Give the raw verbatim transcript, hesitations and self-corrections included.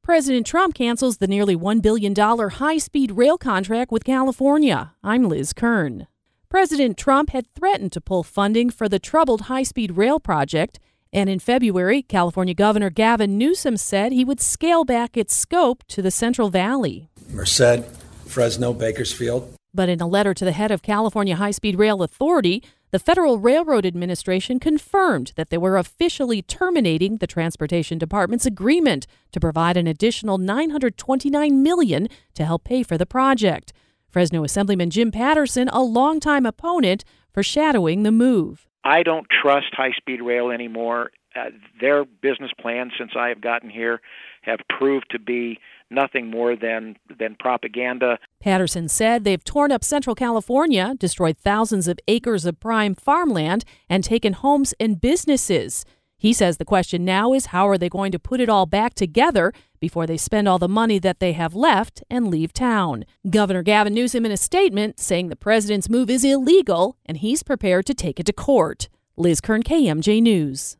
President Trump cancels the nearly one billion dollars high-speed rail contract with California. I'm Liz Kern. President Trump had threatened to pull funding for the troubled high-speed rail project, and in February, California Governor Gavin Newsom said he would scale back its scope to the Central Valley. Merced, Fresno, Bakersfield. But in a letter to the head of California High-Speed Rail Authority, the Federal Railroad Administration confirmed that they were officially terminating the Transportation Department's agreement to provide an additional nine hundred twenty-nine million dollars to help pay for the project. Fresno Assemblyman Jim Patterson, a longtime opponent, foreshadowing the move. I don't trust high-speed rail anymore. Uh, their business plans since I have gotten here have proved to be nothing more than, than propaganda. Patterson said they've torn up Central California, destroyed thousands of acres of prime farmland, and taken homes and businesses. He says the question now is how are they going to put it all back together before they spend all the money that they have left and leave town. Governor Gavin Newsom in a statement saying the president's move is illegal and he's prepared to take it to court. Liz Kern, K M J News.